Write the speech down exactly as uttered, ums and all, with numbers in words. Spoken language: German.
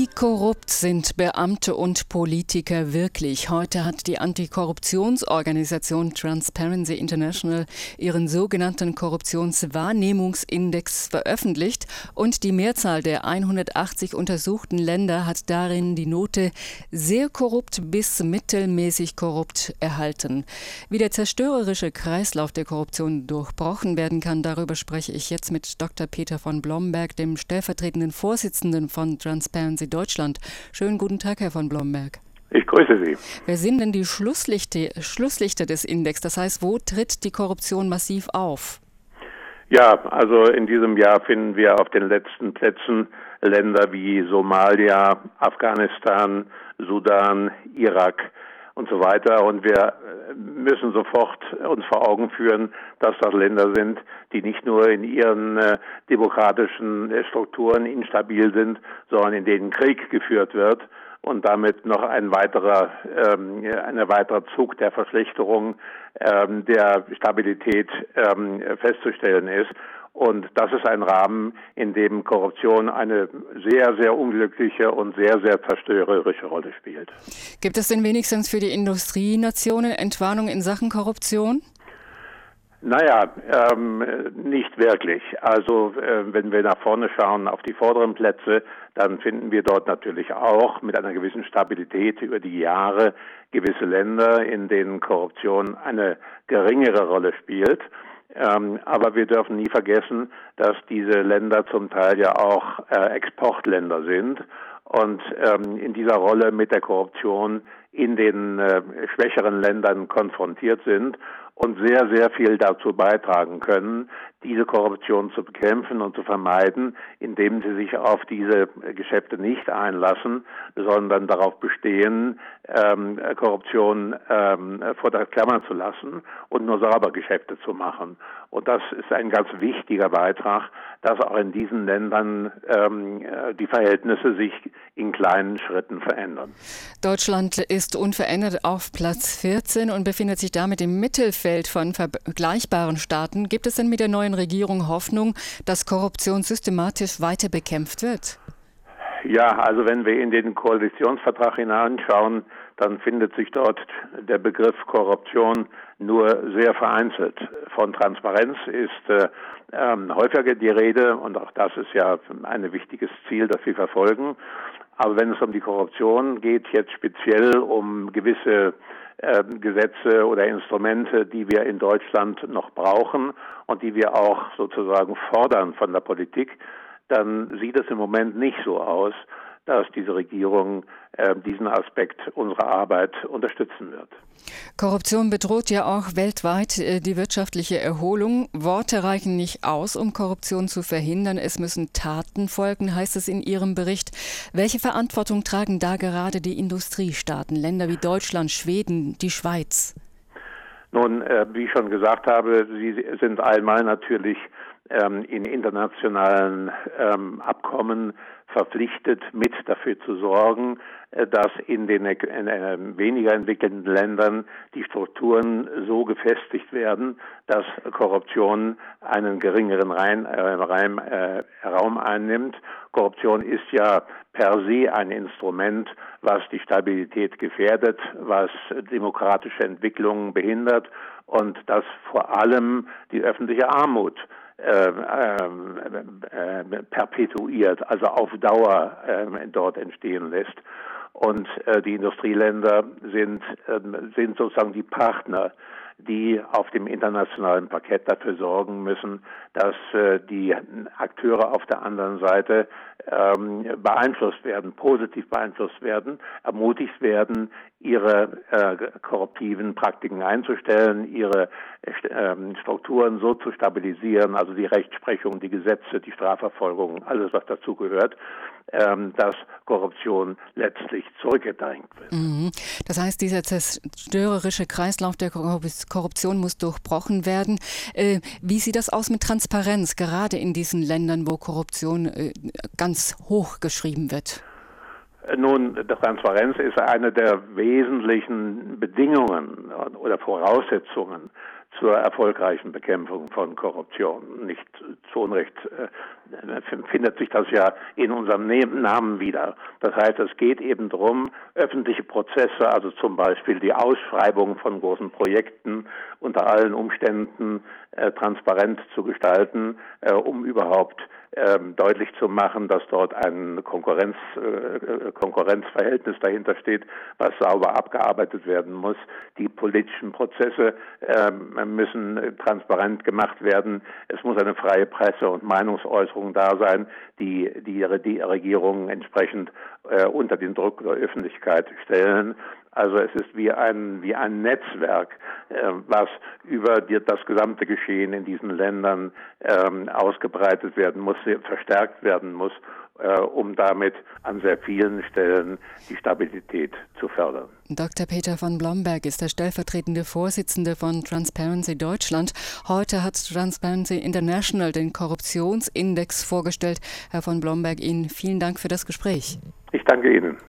Wie korrupt sind Beamte und Politiker wirklich? Heute hat die Antikorruptionsorganisation Transparency International ihren sogenannten Korruptionswahrnehmungsindex veröffentlicht und die Mehrzahl der hundertachtzig untersuchten Länder hat darin die Note sehr korrupt bis mittelmäßig korrupt erhalten. Wie der zerstörerische Kreislauf der Korruption durchbrochen werden kann, darüber spreche ich jetzt mit Doktor Peter von Blomberg, dem stellvertretenden Vorsitzenden von Transparency Deutschland. Schönen guten Tag, Herr von Blomberg. Ich grüße Sie. Wer sind denn die Schlusslichter, Schlusslichter des Index? Das heißt, wo tritt die Korruption massiv auf? Ja, also in diesem Jahr finden wir auf den letzten Plätzen Länder wie Somalia, Afghanistan, Sudan, Irak und so weiter. Und wir müssen sofort uns vor Augen führen, dass das Länder sind, die nicht nur in ihren äh, demokratischen äh, Strukturen instabil sind, sondern in denen Krieg geführt wird und damit noch ein weiterer, ähm, ein weiterer Zug der Verschlechterung ähm, der Stabilität ähm, festzustellen ist. Und das ist ein Rahmen, in dem Korruption eine sehr, sehr unglückliche und sehr, sehr zerstörerische Rolle spielt. Gibt es denn wenigstens für die Industrienationen Entwarnung in Sachen Korruption? Naja, ähm, nicht wirklich. Also äh, wenn wir nach vorne schauen auf die vorderen Plätze, dann finden wir dort natürlich auch mit einer gewissen Stabilität über die Jahre gewisse Länder, in denen Korruption eine geringere Rolle spielt. Ähm, aber wir dürfen nie vergessen, dass diese Länder zum Teil ja auch äh, Exportländer sind und ähm, in dieser Rolle mit der Korruption in den äh, schwächeren Ländern konfrontiert sind und sehr, sehr viel dazu beitragen können, diese Korruption zu bekämpfen und zu vermeiden, indem sie sich auf diese Geschäfte nicht einlassen, sondern darauf bestehen, ähm, Korruption ähm, vor der Klammer zu lassen und nur sauber Geschäfte zu machen. Und das ist ein ganz wichtiger Beitrag, dass auch in diesen Ländern ähm, die Verhältnisse sich in kleinen Schritten verändern. Deutschland ist unverändert auf Platz vierzehn und befindet sich damit im Mittelfeld von vergleichbaren Staaten. Gibt es denn mit der neuen Regierung Hoffnung, dass Korruption systematisch weiter bekämpft wird? Ja, also wenn wir in den Koalitionsvertrag hineinschauen, dann findet sich dort der Begriff Korruption nur sehr vereinzelt. Von Transparenz ist äh, ähm, häufiger die Rede und auch das ist ja ein wichtiges Ziel, das wir verfolgen. Aber wenn es um die Korruption geht, jetzt speziell um gewisse äh, Gesetze oder Instrumente, die wir in Deutschland noch brauchen und die wir auch sozusagen fordern von der Politik, dann sieht es im Moment nicht so aus, dass diese Regierung äh, diesen Aspekt unserer Arbeit unterstützen wird. Korruption bedroht ja auch weltweit äh, die wirtschaftliche Erholung. Worte reichen nicht aus, um Korruption zu verhindern. Es müssen Taten folgen, heißt es in Ihrem Bericht. Welche Verantwortung tragen da gerade die Industriestaaten, Länder wie Deutschland, Schweden, die Schweiz? Nun, äh, wie ich schon gesagt habe, sie sind einmal natürlich ähm, in internationalen ähm, Abkommen verpflichtet, mit dafür zu sorgen, dass in den in, äh, weniger entwickelten Ländern die Strukturen so gefestigt werden, dass Korruption einen geringeren Rein, äh, Reim, äh, Raum einnimmt. Korruption ist ja per se ein Instrument, was die Stabilität gefährdet, was demokratische Entwicklungen behindert und das vor allem die öffentliche Armut Äh, äh, äh, perpetuiert, also auf Dauer äh, dort entstehen lässt. Und äh, die Industrieländer sind, äh, sind sozusagen die Partner, die auf dem internationalen Parkett dafür sorgen müssen, dass äh, die Akteure auf der anderen Seite ähm, beeinflusst werden, positiv beeinflusst werden, ermutigt werden, ihre äh, korruptiven Praktiken einzustellen, ihre äh, Strukturen so zu stabilisieren, also die Rechtsprechung, die Gesetze, die Strafverfolgung, alles was dazugehört, ähm, dass Korruption letztlich zurückgedrängt wird. Mhm. Das heißt, dieser zerstörerische Kreislauf der Korruption muss durchbrochen werden. Äh, wie sieht das aus mit Transparenz, gerade in diesen Ländern, wo Korruption äh, ganz hoch geschrieben wird? Nun, Transparenz ist eine der wesentlichen Bedingungen oder Voraussetzungen zur erfolgreichen Bekämpfung von Korruption. Nicht zu Unrecht äh, findet sich das ja in unserem Namen wieder. Das heißt, es geht eben darum, öffentliche Prozesse, also zum Beispiel die Ausschreibung von großen Projekten unter allen Umständen äh, transparent zu gestalten, äh, um überhaupt äh, deutlich zu machen, dass dort ein Konkurrenz, äh, Konkurrenzverhältnis dahinter steht, was sauber abgearbeitet werden muss. Die politischen Prozesse äh, müssen transparent gemacht werden. Es muss eine freie Presse und Meinungsäußerung da sein, die die, die Regierungen entsprechend äh, unter den Druck der Öffentlichkeit stellen. Also es ist wie ein, wie ein Netzwerk, äh, was über die, das gesamte Geschehen in diesen Ländern ähm, ausgebreitet werden muss, verstärkt werden muss, äh, um damit an sehr vielen Stellen die Stabilität zu fördern. Doktor Peter von Blomberg ist der stellvertretende Vorsitzende von Transparency Deutschland. Heute hat Transparency International den Korruptionsindex vorgestellt. Herr von Blomberg, Ihnen vielen Dank für das Gespräch. Ich danke Ihnen.